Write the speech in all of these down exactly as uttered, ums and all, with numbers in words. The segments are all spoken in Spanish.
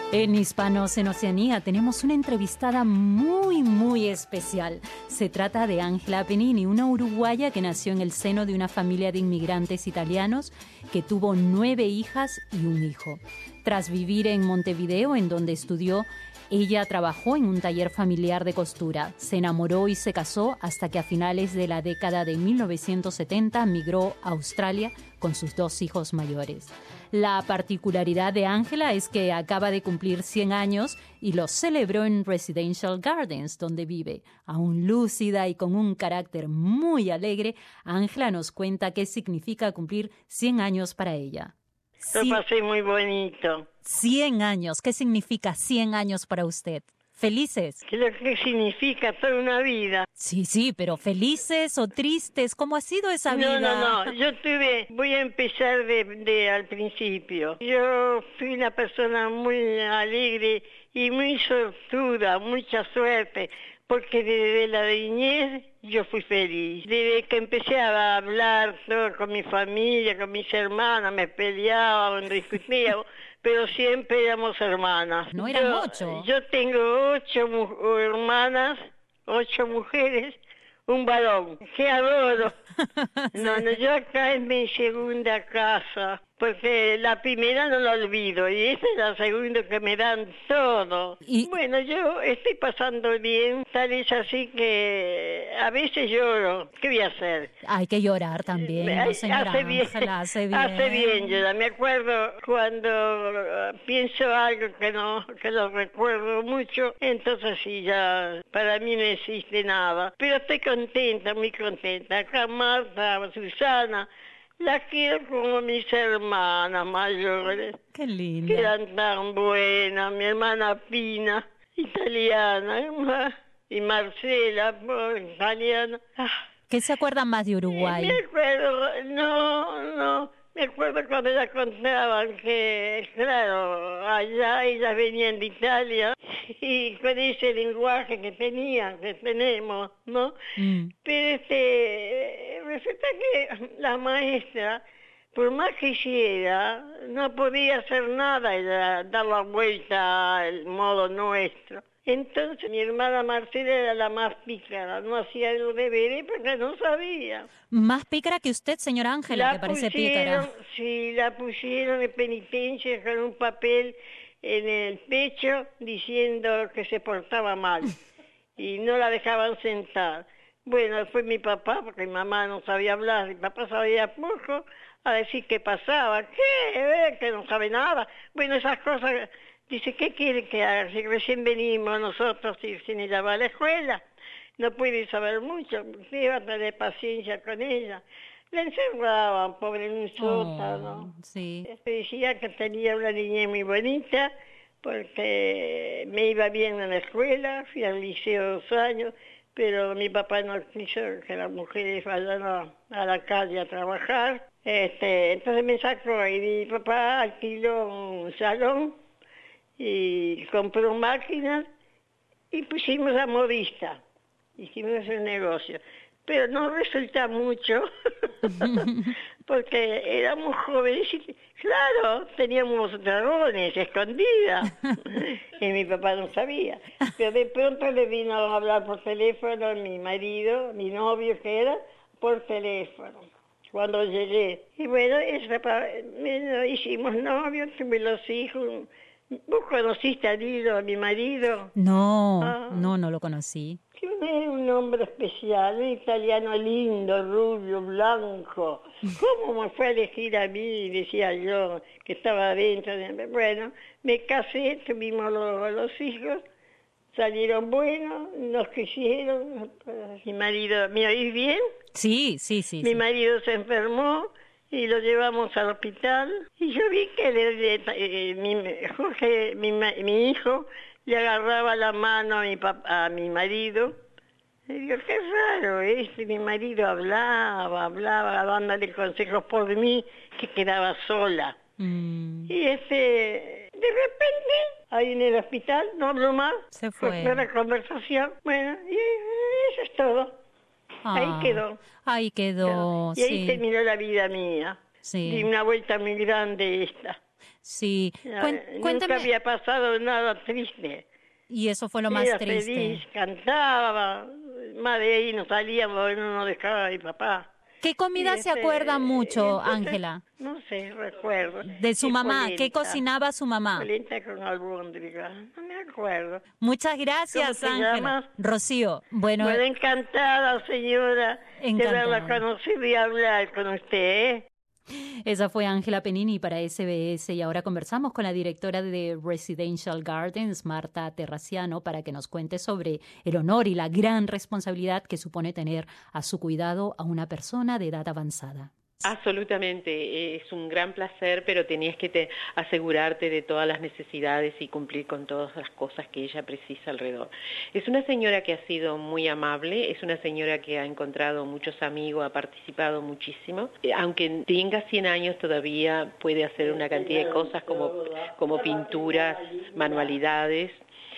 En Hispanos en Oceanía tenemos una entrevistada muy, muy especial. Se trata de Ángela Penini, una uruguaya que nació en el seno de una familia de inmigrantes italianos que tuvo nueve hijas y un hijo. Tras vivir en Montevideo, en donde estudió, ella trabajó en un taller familiar de costura, se enamoró y se casó hasta que a finales de la década de mil novecientos setenta migró a Australia con sus dos hijos mayores. La particularidad de Ángela es que acaba de cumplir cien años y los celebró en Residential Gardens, donde vive. Aún lúcida y con un carácter muy alegre, Ángela nos cuenta qué significa cumplir cien años para ella. Lo pasé muy bonito. cien años. ¿Qué significa cien años para usted? ¿Felices? Creo que significa toda una vida. Sí, sí, pero ¿felices o tristes? ¿Cómo ha sido esa vida? No, no, no. Yo tuve... Voy a empezar de, de al principio. Yo fui una persona muy alegre y muy sortuda, mucha suerte, porque desde la niñez yo fui feliz. Desde que empecé a hablar todo con mi familia, con mis hermanas, me peleábamos, discutíamos, pero siempre éramos hermanas. No eran yo, ocho. Yo tengo ocho mu- hermanas, ocho mujeres, un varón, que adoro. No, no, yo acá es mi segunda casa, porque la primera no la olvido, y esta es la segunda que me dan todo. Y... Bueno, yo estoy pasando bien, tal es así que a veces lloro. ¿Qué voy a hacer? Hay que llorar también, ¿no, señora hace bien, Ángela? Hace bien. Hace bien llorar. Me acuerdo cuando uh, pienso algo que no, que lo recuerdo mucho, entonces sí, ya para mí no existe nada. Pero estoy contenta, muy contenta. Acá Marta, Susana, las quiero como mis hermanas mayores. Qué linda. Que eran tan buenas. Mi hermana Pina, italiana, y Marcela, italiana. Ah. ¿Qué se acuerdan más de Uruguay? Me acuerdo, no, no, me acuerdo cuando ellas contaban que, claro, allá ellas venían de Italia y con ese lenguaje que tenían, que tenemos, ¿no? Mm. Pero este, resulta que la maestra, por más que hiciera, no podía hacer nada, era dar la vuelta al modo nuestro. Entonces mi hermana Marcela era la más pícara, no hacía los deberes porque no sabía. Más pícara que usted, señora Ángela, que parece pícara. Sí, la pusieron de penitencia con un papel en el pecho diciendo que se portaba mal y no la dejaban sentar. Bueno, fue mi papá, porque mi mamá no sabía hablar, mi papá sabía poco, a decir qué pasaba. ¿Qué? Que no sabe nada. Bueno, esas cosas... Dice, ¿qué quiere que haga? Si recién venimos nosotros y sin ella va a la escuela, no puede saber mucho, usted va a tener paciencia con ella. La encerraban, pobre, en un sótano. Oh, sí. Decía que tenía una niñez muy bonita, porque me iba bien en la escuela, fui al liceo dos años, pero mi papá no quiso que las mujeres vayan a, a la calle a trabajar. Este, entonces me sacó y mi papá alquiló un salón, y compró máquinas y pusimos a modista, hicimos el negocio, pero no resulta mucho porque éramos jóvenes y claro, teníamos dragones escondidas y mi papá no sabía, pero de pronto le vino a hablar por teléfono a mi marido, mi novio que era, por teléfono cuando llegué, y bueno, eso, bueno, hicimos novios, tuve los hijos. ¿Vos conociste a Lido, a mi marido? No, ah, no, no lo conocí. Era un hombre especial, un italiano lindo, rubio, blanco. ¿Cómo me fue a elegir a mí? Decía yo, que estaba adentro. De... Bueno, me casé, tuvimos los, los hijos, salieron buenos, nos quisieron. Mi marido, ¿me oís bien? Sí, sí, sí. Mi sí. marido se enfermó y lo llevamos al hospital y yo vi que le, le, eh, mi, Jorge, mi, mi hijo le agarraba la mano a mi, papá, a mi marido. Y digo, qué raro este, mi marido hablaba, hablaba, dándole consejos por mí, que quedaba sola. Mm. Y este, de repente, ahí en el hospital, no habló más, se fue. Fue la conversación, bueno, y eso es todo. Ah, ahí quedó. Ahí quedó, Y ahí sí. terminó la vida mía. Sí. Di una vuelta muy grande esta. Sí. Cuen- Nunca cuénteme. había pasado nada triste. Y eso fue lo más Era triste. feliz, cantaba, más de ahí no salíamos, no nos dejaba mi papá. ¿Qué comida Y se este, acuerda mucho, entonces, Ángela? no sé, recuerdo. De su Y mamá. ¿Qué polenta, cocinaba su mamá? polenta con albóndiga, no me acuerdo. Muchas ¿Cómo gracias, se Ángela. llama? Rocío. Bueno, Bueno, encantada, señora, de haberla encantada. conocido y hablar con usted, ¿eh? Esa fue Ángela Penini para S B S y ahora conversamos con la directora de Residential Gardens, Marta Terraciano, para que nos cuente sobre el honor y la gran responsabilidad que supone tener a su cuidado a una persona de edad avanzada. Absolutamente, es un gran placer, pero tenías que te asegurarte de todas las necesidades y cumplir con todas las cosas que ella precisa alrededor. Es una señora que ha sido muy amable, es una señora que ha encontrado muchos amigos, ha participado muchísimo. Aunque tenga cien años todavía puede hacer una cantidad de cosas como, como pinturas, manualidades.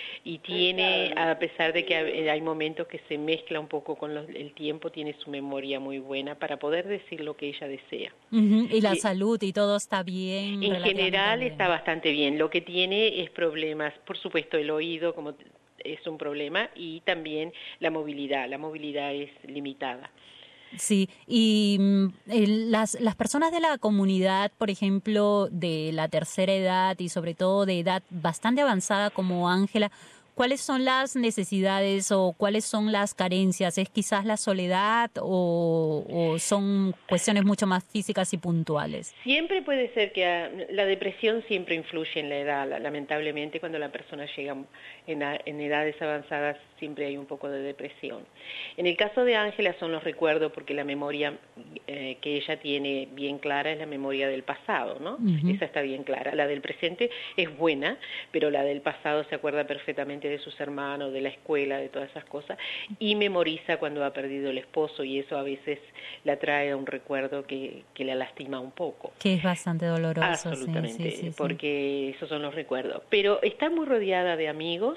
Y tiene, a pesar de que hay momentos que se mezcla un poco con los, el tiempo, tiene su memoria muy buena para poder decir lo que ella desea. Uh-huh. Y la y, salud y todo está bien. En general bien. Está bastante bien. Lo que tiene es problemas, por supuesto el oído como es un problema y también la movilidad. La movilidad es limitada. Sí, y eh, las, las personas de la comunidad, por ejemplo, de la tercera edad y sobre todo de edad bastante avanzada como Ángela, ¿cuáles son las necesidades o cuáles son las carencias? ¿Es quizás la soledad o, o son cuestiones mucho más físicas y puntuales? Siempre puede ser que la depresión siempre influye en la edad, lamentablemente cuando la persona llega en, en edades avanzadas siempre hay un poco de depresión. En el caso de Ángela son los recuerdos porque la memoria eh, que ella tiene bien clara es la memoria del pasado, ¿no? Uh-huh. Esa está bien clara. La del presente es buena, pero la del pasado se acuerda perfectamente de sus hermanos, de la escuela, de todas esas cosas, y memoriza cuando ha perdido el esposo y eso a veces la trae a un recuerdo que, que la lastima un poco. Que es bastante doloroso. Absolutamente, sí, sí, sí, porque sí. esos son los recuerdos. Pero está muy rodeada de amigos.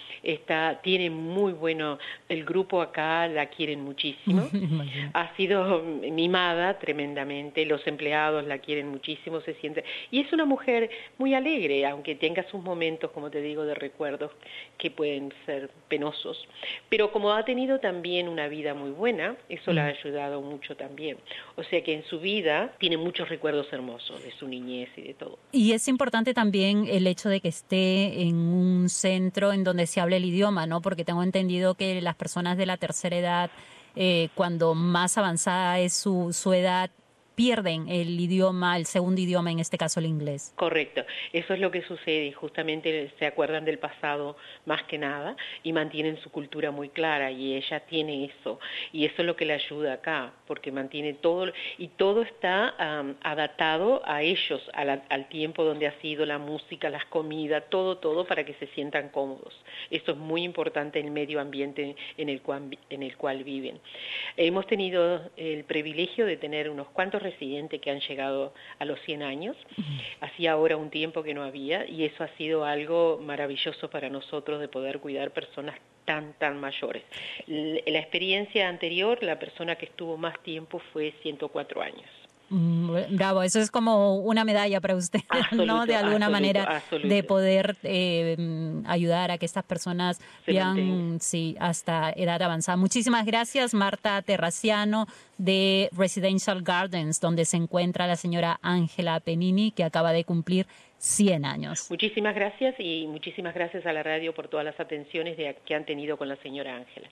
Está, tiene muy bueno, el grupo acá la quieren muchísimo, ha sido mimada tremendamente, los empleados la quieren muchísimo, se siente, y es una mujer muy alegre, aunque tenga sus momentos, como te digo, de recuerdos que pueden ser penosos, pero como ha tenido también una vida muy buena, eso mm. la ha ayudado mucho también, o sea que en su vida tiene muchos recuerdos hermosos de su niñez y de todo. Y es importante también el hecho de que esté en un centro en donde se habla el idioma, ¿no? Porque tengo entendido que las personas de la tercera edad, eh, cuando más avanzada es su, su edad, pierden el idioma, el segundo idioma, en este caso el inglés. Correcto, eso es lo que sucede y justamente se acuerdan del pasado más que nada y mantienen su cultura muy clara y ella tiene eso y eso es lo que le ayuda acá porque mantiene todo y todo está um, adaptado a ellos, a la, al tiempo donde ha sido la música, las comidas, todo, todo para que se sientan cómodos. Eso es muy importante en el medio ambiente en el cual, en el cual viven. Hemos tenido el privilegio de tener unos cuantos residentes que han llegado a los cien años, uh-huh. Hacía ahora un tiempo que no había y eso ha sido algo maravilloso para nosotros de poder cuidar personas tan, tan mayores. La experiencia anterior, la persona que estuvo más tiempo fue ciento cuatro años. Bravo, eso es como una medalla para usted, absoluto, ¿no? De alguna absoluto, manera absoluto. De poder eh, ayudar a que estas personas vean sí, hasta edad avanzada. Muchísimas gracias, Marta Terraciano de Residential Gardens, donde se encuentra la señora Ángela Penini, que acaba de cumplir cien años. Muchísimas gracias y muchísimas gracias a la radio por todas las atenciones de, que han tenido con la señora Ángela.